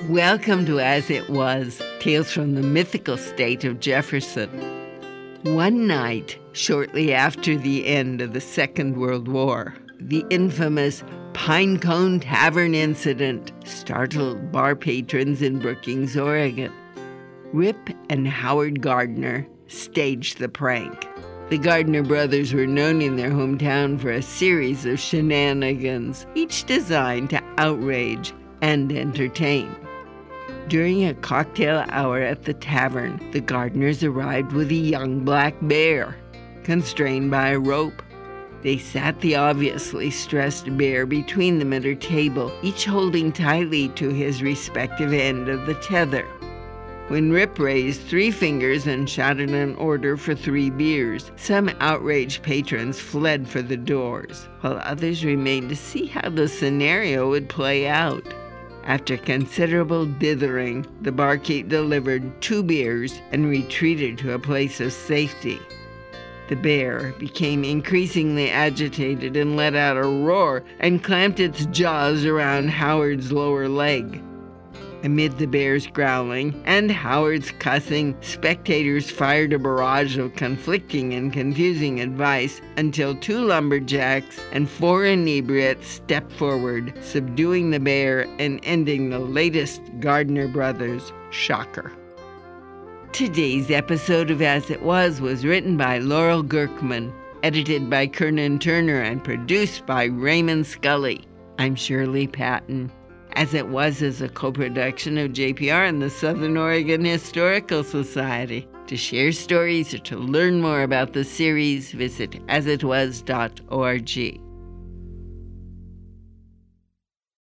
Welcome to As It Was, Tales from the Mythical State of Jefferson. One night, shortly after the end of the Second World War, the infamous Pinecone Tavern incident startled bar patrons in Brookings, Oregon. Rip and Howard Gardner staged the prank. The Gardner brothers were known in their hometown for a series of shenanigans, each designed to outrage and entertain. During a cocktail hour at the tavern, the Gardners arrived with a young black bear, constrained by a rope. They sat the obviously stressed bear between them at her table, each holding tightly to his respective end of the tether. When Rip raised 3 fingers and shouted an order for 3 beers, some outraged patrons fled for the doors, while others remained to see how the scenario would play out. After considerable dithering, the barkeep delivered 2 beers and retreated to a place of safety. The bear became increasingly agitated and let out a roar and clamped its jaws around Howard's lower leg. Amid the bear's growling and Howard's cussing, spectators fired a barrage of conflicting and confusing advice until 2 lumberjacks and 4 inebriates stepped forward, subduing the bear and ending the latest Gardner Brothers shocker. Today's episode of As It Was written by Laurel Gerkman, edited by Kernan Turner, and produced by Raymond Scully. I'm Shirley Patton. As It Was is a co-production of JPR and the Southern Oregon Historical Society. To share stories or to learn more about the series, visit asitwas.org.